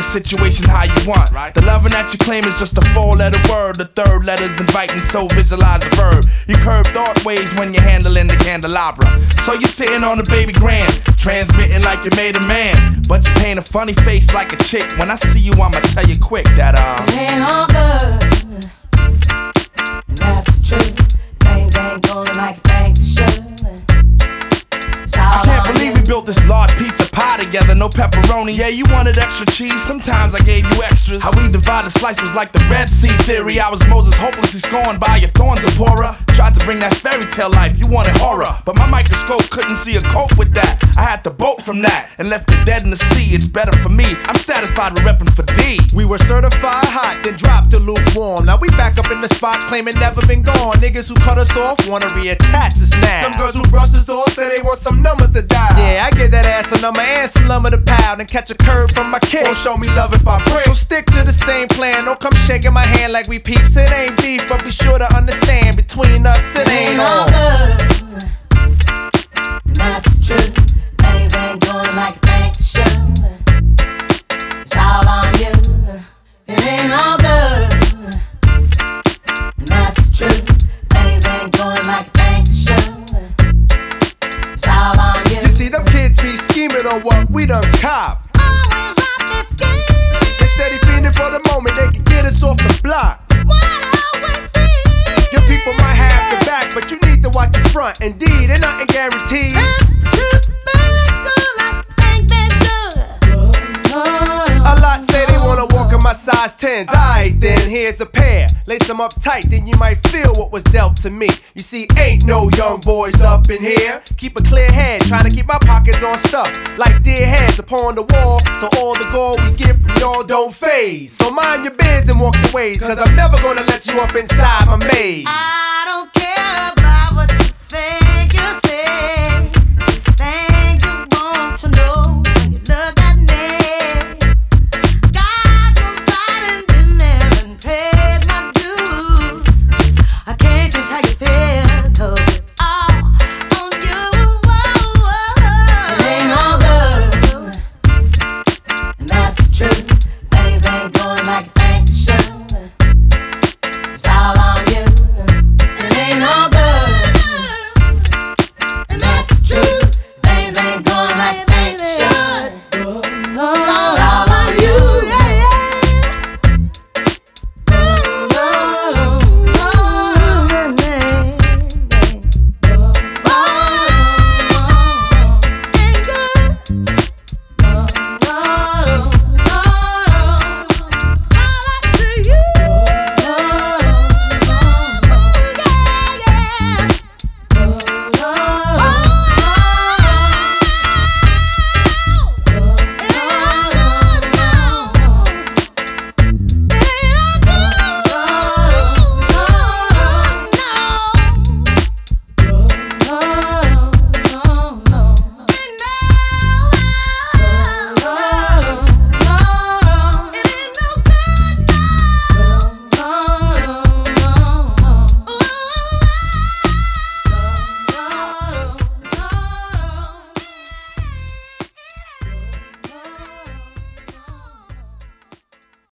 situation how you want. The loving that you claim is just a 4-letter word. The third letter's inviting, so visualize the verb. You curve thought ways when you're handling the candelabra. So you're sitting on a baby grand, transmitting like you made a man. But you paint a funny face like a chick. When I see you, I'ma tell you quick that it ain't all good, and that's true. Things ain't going like you think they should. I can't believe we built this large pizza pie together, no pepperoni. Yeah, you wanted extra cheese, sometimes I gave you extras. How we divided slice was like the Red Sea theory. I was Moses hopelessly scorned by your thorns, Zipporah. Tried to bring that fairy tale life, you wanted horror, but my microscope couldn't see a cope with that. I had to bolt from that and left it dead in the sea. It's better for me, I'm satisfied with reppin' for D. We were certified hot, then dropped to lukewarm. Now we back up in the spot, claiming never been gone. Niggas who cut us off wanna reattach us now. Them girls who brush us off say they want some numbers to dial. Yeah, I get that ass a number and some lumber to pound and catch a curve from my kid. Won't show me love if I break. So stick to the same plan. Don't come shaking my hand like we peeps. It ain't beef, but be sure to understand between us it ain't all all good, and that's true. Things ain't going like you think they should. It's all on you. It ain't all good, and that's true. Things ain't going like you think they should. It's all on you. You see them kids be scheming on what we done cop. Always up to scheme. They steady fiending for the moment they can get us off the block. What always seems. Your people might have your back, but you need to watch your front. Indeed, ain't nothing guaranteed. That's the truth. Things go like you think they should. A lot say they wanna walk in my size 10s. Alright then, here's a pair. Lace them up tight, then you might feel what was dealt to me. You see, ain't no young boys up in here. Keep a clear head, trying to keep my pockets on stuff like dear heads upon the wall, so all the gold we get from y'all don't phase. So mind your biz and walk your ways, cause I'm never gonna let you up inside my maze.